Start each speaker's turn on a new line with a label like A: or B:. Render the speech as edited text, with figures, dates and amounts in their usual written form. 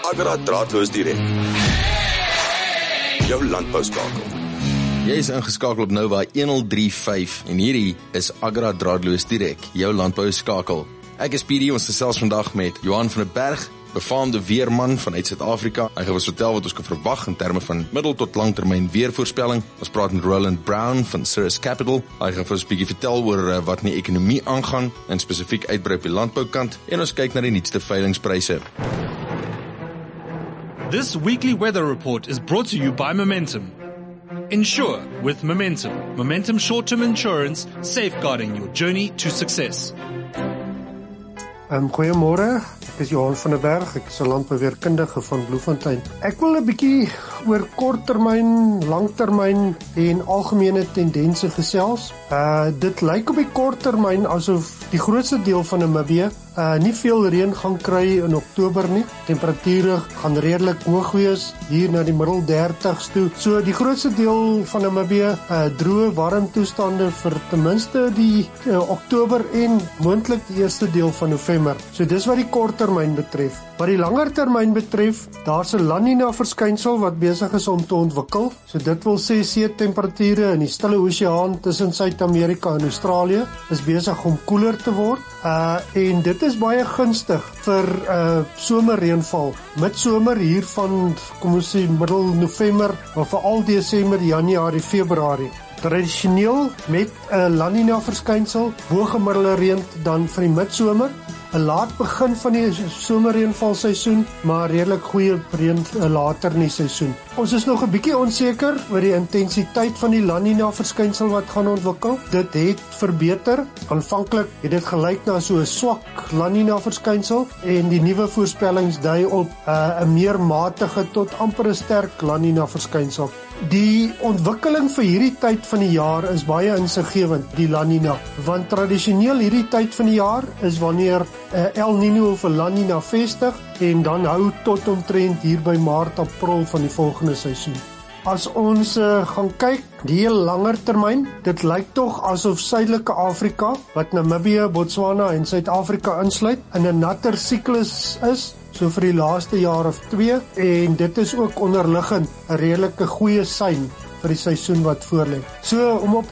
A: Agra draadloos direk. Jou landbouskakel.
B: Jy is ingeskakel op Nova 1035 en hierdie is Agra draadloos direk, jou landbouskakel. Ek is PD, ons gesels vandag met Johan van der Berg, befaamde weerman vanuit Suid-Afrika. Hy gaan ons vertel wat ons kan verwag in terme van middel tot langtermyn weervoorspelling. Ons praat met Roland Brown van Cirrus Capital. Hy gaan vir ons 'n bietjie vertel oor wat in die ekonomie aangaan en spesifiek uitbrei op die landboukant. En ons kyk na die nuutste veilingspryse.
C: This weekly weather report is brought to you by Momentum. Insure with Momentum. Momentum short-term insurance, safeguarding your journey to success.
D: Goeiemôre, ek is Johan van der Berg, ek is 'n landbouweerkundige van Bloemfontein. Ek wil 'n bietjie oor korttermyn, langtermyn en algemene tendense gesels. Dit lyk op die korttermyn asof die grootste deel van Namibië nie veel reën gaan kry in Oktober nie. Temperature gaan redelik hoog wees, hier na die middel 30s toe. So die grootste deel van Namibië droë, warm toestande vir ten minste die Oktober en moontlik die eerste deel van November. So dis wat die korttermyn betref. Wat die langer termyn betref, daar's 'n La Nina verskynsel wat besig is om te ontwikkel. So dit wil sê see-temperature in die Stille Oseaan tussen Suid-Amerika en Australië is besig om koeler te word. En dit is baie gunstig vir somerreënval. Midsomer hier van, kom ons sê, middel November, maar veral Desember, Januarie, Februarie. Tradisioneel met 'n La Nina verskynsel, hoë reën dan vir die midsomer. 'n laat begin van die somerreënvalseisoen, maar redelik goeie reën later in die seisoen. Ons is nog 'n bietjie onseker oor die intensiteit van die La Nina verskynsel wat gaan ontwikkel. Dit het verbeter. Aanvanklik het dit gelyk na so 'n swak La Nina verskynsel en die nuwe voorspellings dui op 'n meer matige tot amper 'n sterk La Nina verskynsel. Die ontwikkeling vir hierdie tyd van die jaar is baie insiggewend, die La Nina, want tradisioneel hierdie tyd van die jaar is wanneer El Nino of 'n La Nina vestig en dan hou tot omtrent hier by Maart, April van die volgende seisoen. As ons gaan kyk, die heel langer termyn, dit lyk tog asof Suidelike Afrika, wat Namibië, Botswana en Suid-Afrika insluit, in 'n natter siklus is, so vir die laaste jaar of 2, en dit is ook onderliggend 'n redelike goeie sein vir die seisoen wat voorlê. So om op